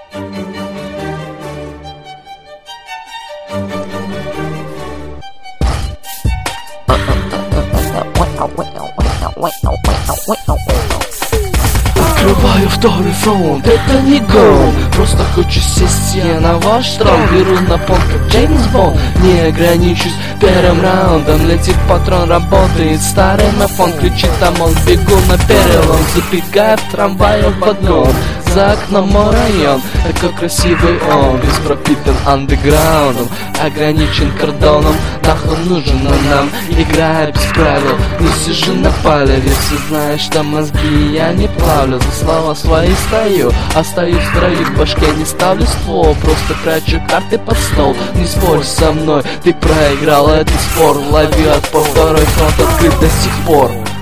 Открываю второй фронт, это не гон. Просто хочу сесть я на ваш трон. Беру на пол, как Джеймс Бонд. Не ограничусь первым раундом. Летит патрон, работает старый мафон. Кричит ОМОН, бегу на перелом. Забегаю в трамвае в подгон. За окном мой район, такой красивый он. Весь пропитан андеграундом, ограничен кордоном. Нахуй нужен он нам, играя без правил. Не сижу на палеве, все знают, что мозги я не плавлю. За слова свои стою, остаюсь в строю, в башке не ставлю ствол. Просто прячу карты под стол. Не спорь со мной, ты проиграл этот спор. Лови отпор, второй фронт открыт до сих пор.